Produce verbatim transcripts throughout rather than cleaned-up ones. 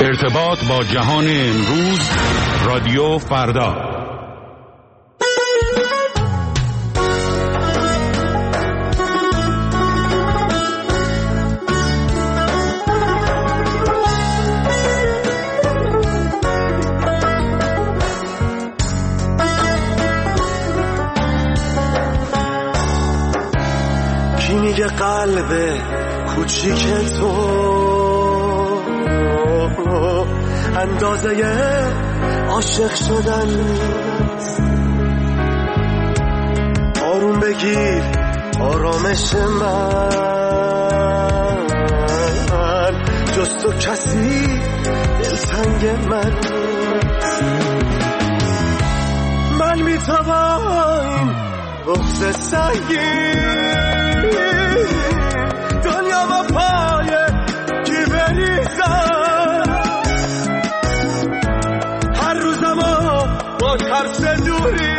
ارتباط با جهان امروز، رادیو فردا. کی میگه قلب کوچیک تو اندازه عاشق شدن نیست؟ آروم بگیر آرامش من، جز تو کسی دلتنگ من نیست. من میتوان بغض سنگین دنیا با پای کی بریزم، هر روزم با ترس دوری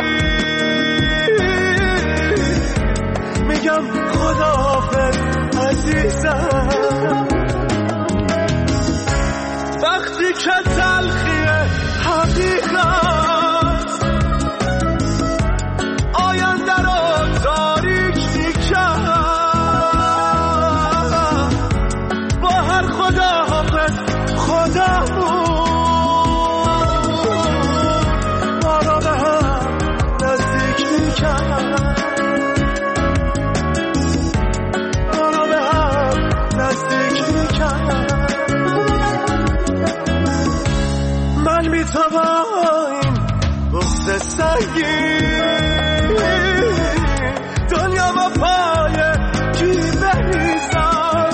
میگم خداحافظ عزیزم. وقتی که تلخی حقیقت آینده رو تاریک میکرد، با هر خداحافظ خدامون ما را به هم نزدیک میکرد، ما را به هم نزدیک میکرد. من میتوان بغض سنگین دنیا با پای کی بریزم،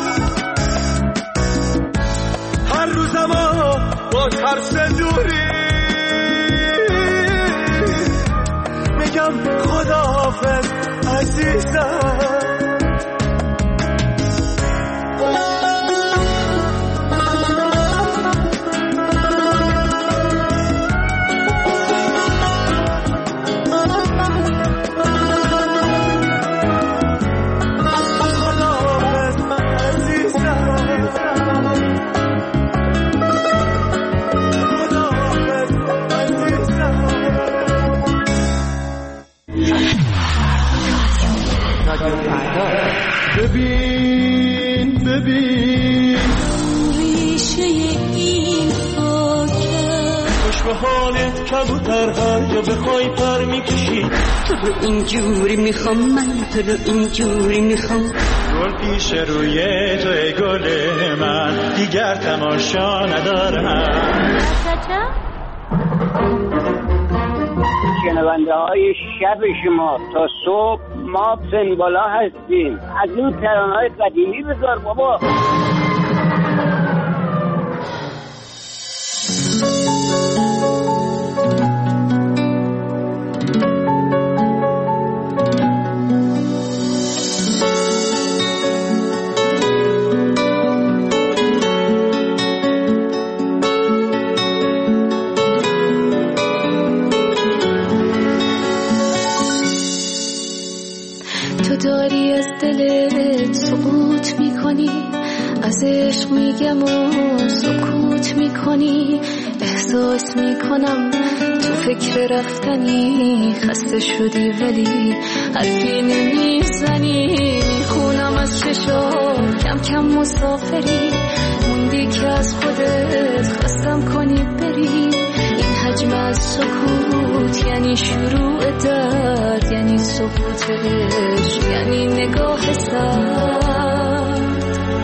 هر روزم با ترس دوری میگم خداحافظ عزیزم. ببین ببین ریشه این خاکه، خوش به حالت کبوتر هر جا بخوای پر میکشی. تو رو اینجوری میخوام، من تو رو اینجوری میخوام. گل پیش روی توی گل من، دیگر تماشا ندارم. شنونده های شب شما تا صبح ما سنبالا هستیم. از این ترانه‌های قدیمی بذار بابا. داری از دلت سقوط میکنی، از عشق میگم و سکوت میکنی. احساس میکنم تو فکر رفتنی، خسته شدی ولی حرفی نمیزنی. میخونم از چشام کم کم مسافری، موندی که از خودت خواستم کنی بری. این حجم از سکوت یعنی شروع درد، یعنی سقوط عشق، یعنی نگاه سرد.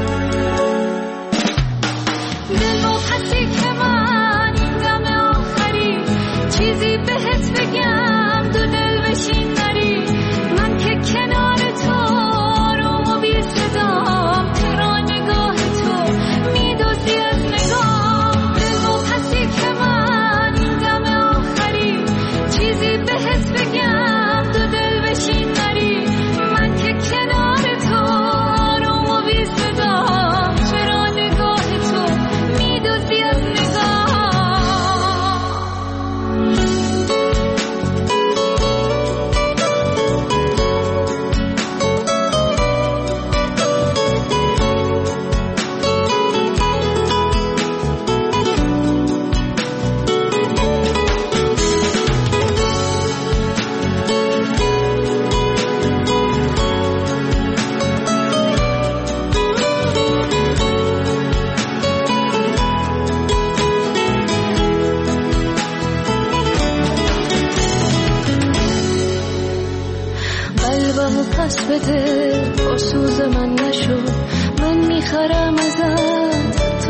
دلواپسی که من این دم آخری چیزی بهت بگم، دو دل بشین نری. من که کنار تو آروم و بی صدام، چرا نگاه تو میدوزی از نگام. دلواپسی که من این دم آخری چیزی بهت بگم، دو دل بشین نری. من که کنار تو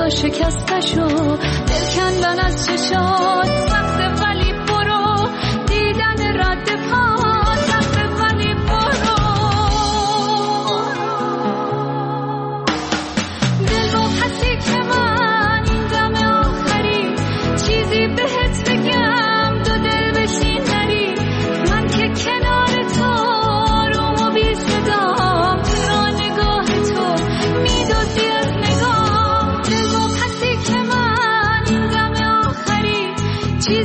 تا شکستشو دل کندن از چشات سخته ولی برو دیدن رد پا سخته ولی برو دل و پسی که من این دم آخری چیزی بهت بگم دو دل بشین نری من که کنار تو روم و بی صدام را نگاه تو میدوزی از نگاه دل و پسی که من این دم آخری چیزی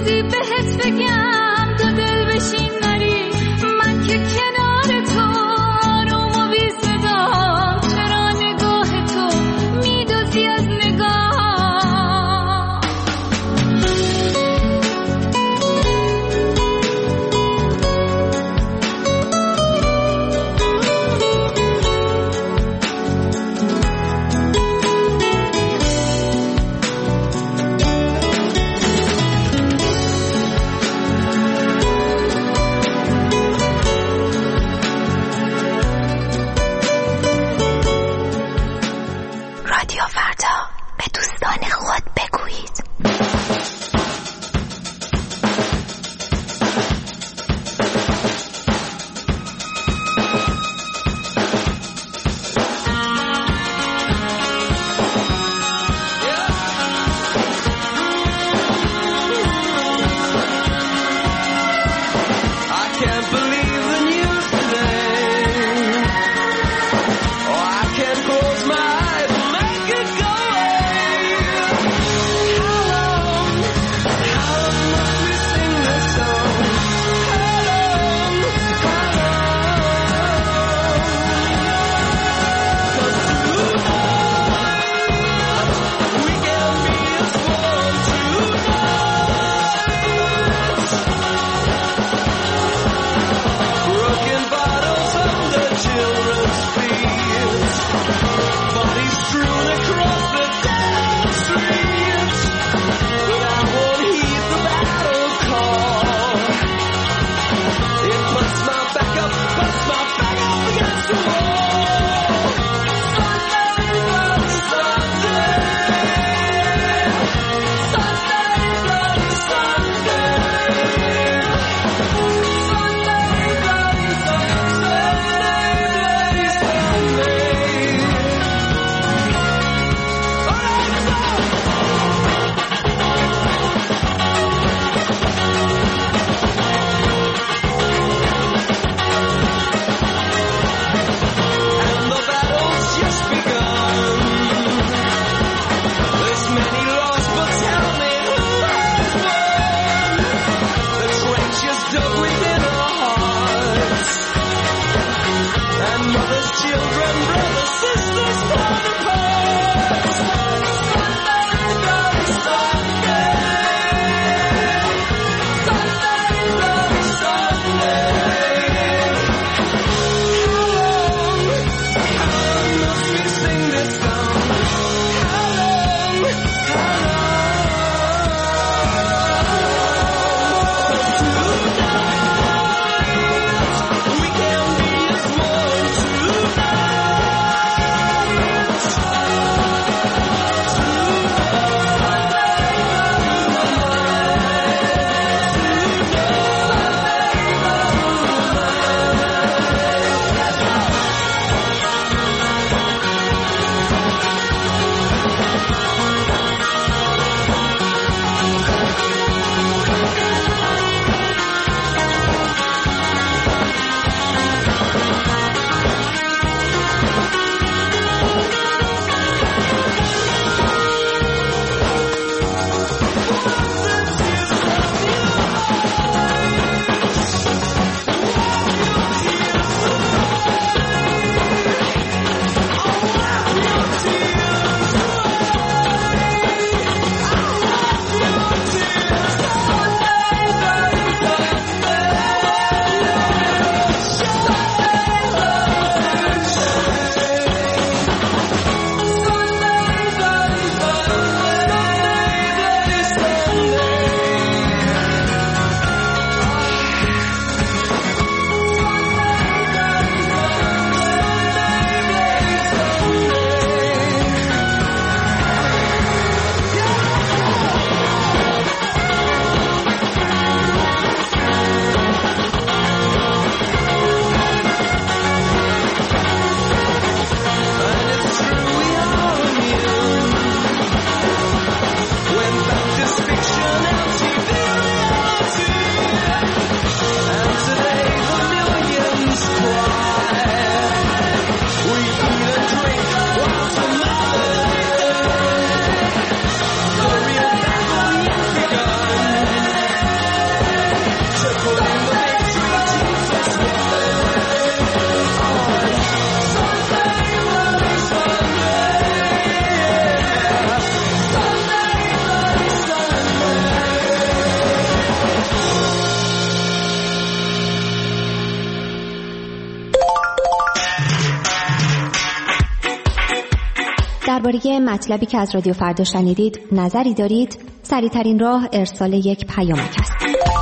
درباره مطلبی که از رادیو فردا شنیدید نظری دارید؟ سریع‌ترین راه ارسال یک پیامک است.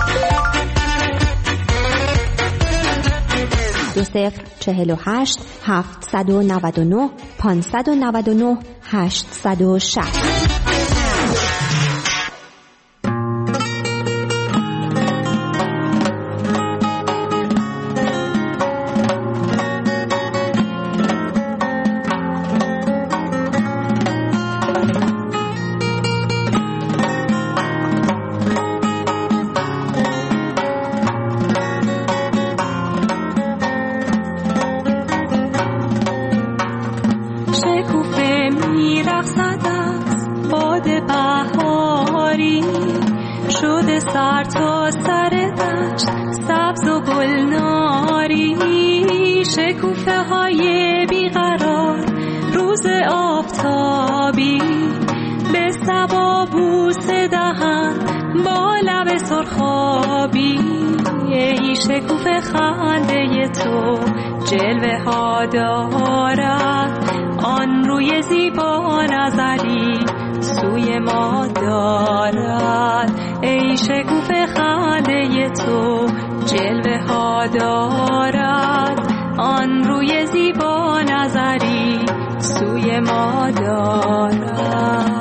دو صفر چهل و هشت هفتصد و نود و نه پانصد و نود و نه هشتصد و شصت. شکوفه خنده تو جلوه ها دارد، آن روی زیبا نظری سوی ما دارد. ای شکوفه خنده تو جلوه ها دارد، آن روی زیبا نظری سوی ما دارد.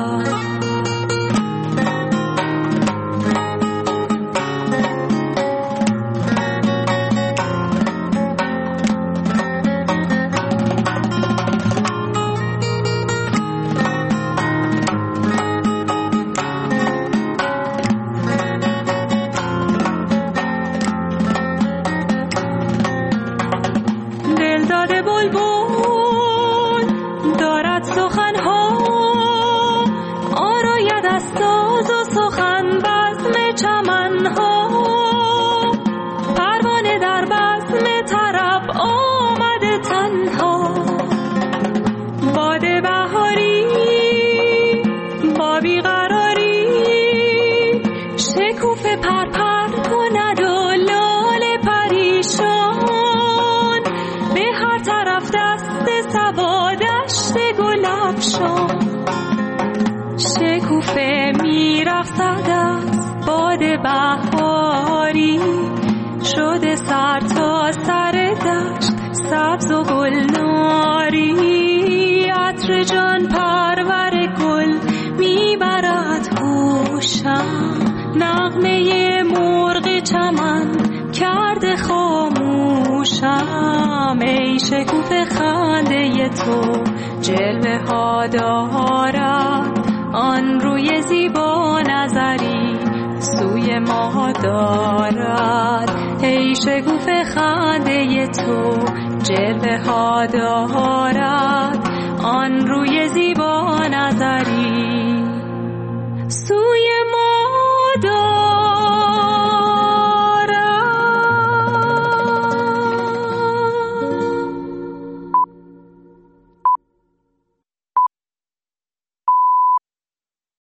شکوفه میرقصد از باد بهاری، شده سر تا سر دشت سبز و گلناری. عطر جان پرور گل میبرد هوشم، نغمه مرغ چمن کرده خاموشم. ای شکوفه خنده تو جلوه ها دارد، آن روی زیبا نظری سوی ما دارد. ای شکوفه خنده تو جلوه ها دارد، آن روی زیبا